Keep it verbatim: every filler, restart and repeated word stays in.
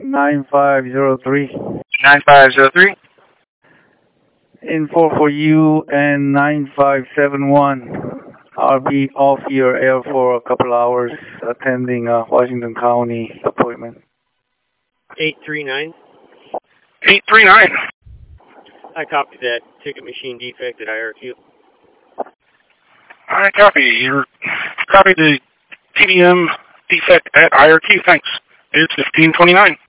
nine five zero three. nine five zero three. Info for you and nine five seven one. I'll be off your air for a couple hours attending a Washington County appointment. eight three nine. eight three nine. I copied that ticket machine defect at I R Q. I copy. You copied the T D M defect at I R Q. Thanks. It's fifteen twenty-nine.